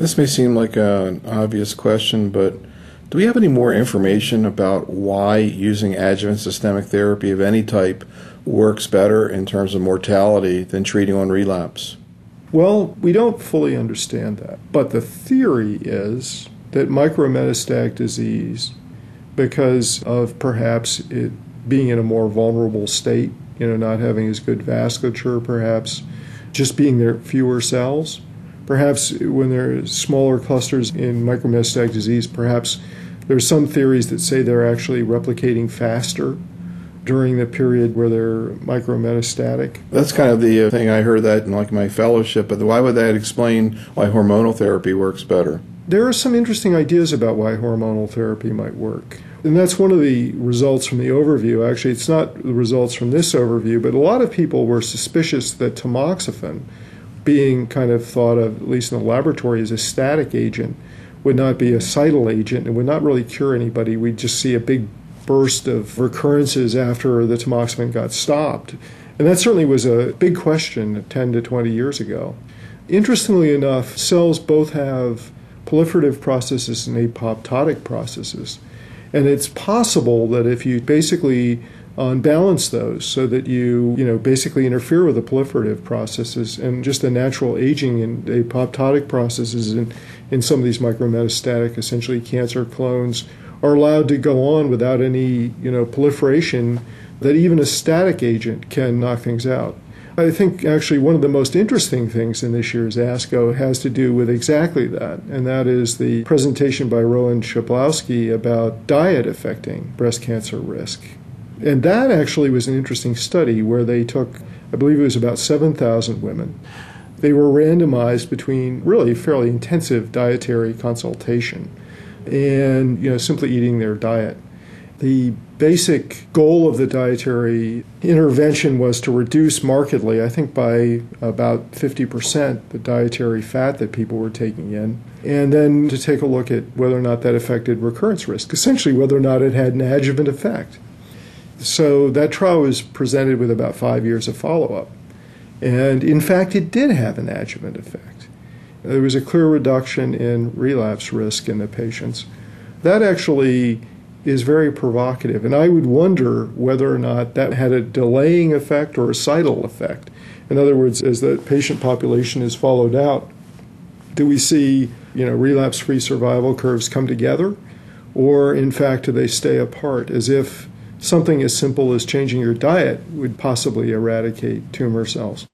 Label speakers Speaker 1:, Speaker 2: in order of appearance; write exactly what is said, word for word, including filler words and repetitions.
Speaker 1: This may seem like a, an obvious question, but do we have any more information about why using adjuvant systemic therapy of any type works better in terms of mortality than treating on relapse?
Speaker 2: Well, we don't fully understand that. But the theory is that micrometastatic disease, because of perhaps it being in a more vulnerable state, you know, not having as good vasculature, perhaps just being there fewer cells, perhaps when there are smaller clusters in micrometastatic disease, perhaps there's some theories that say they're actually replicating faster during the period where they're micrometastatic.
Speaker 1: That's kind of the uh, thing I heard that in like my fellowship, but why would that explain why hormonal therapy works better?
Speaker 2: There are some interesting ideas about why hormonal therapy might work. And that's one of the results from the overview. Actually, it's not the results from this overview, but a lot of people were suspicious that tamoxifen, being kind of thought of, at least in the laboratory, as a static agent, would not be a cytal agent and would not really cure anybody. We'd just see a big burst of recurrences after the tamoxifen got stopped. And that certainly was a big question ten to twenty years ago. Interestingly enough, cells both have proliferative processes and apoptotic processes. And it's possible that if you basically unbalance those so that you, you know, basically interfere with the proliferative processes and just the natural aging and apoptotic processes in, in some of these micrometastatic, essentially cancer clones, are allowed to go on without any, you know, proliferation, that even a static agent can knock things out. I think actually one of the most interesting things in this year's ASCO has to do with exactly that, and that is the presentation by Rowan Schablowski about diet affecting breast cancer risk. And that actually was an interesting study where they took, I believe it was about seven thousand women. They were randomized between really fairly intensive dietary consultation and, you know, simply eating their diet. The basic goal of the dietary intervention was to reduce markedly, I think by about fifty percent, the dietary fat that people were taking in, and then to take a look at whether or not that affected recurrence risk, essentially whether or not it had an adjuvant effect. So that trial was presented with about five years of follow-up. And in fact, it did have an adjuvant effect. There was a clear reduction in relapse risk in the patients. That actually is very provocative. And I would wonder whether or not that had a delaying effect or a cytal effect. In other words, as the patient population is followed out, do we see, you know, relapse-free survival curves come together? Or in fact, do they stay apart, as if something as simple as changing your diet would possibly eradicate tumor cells?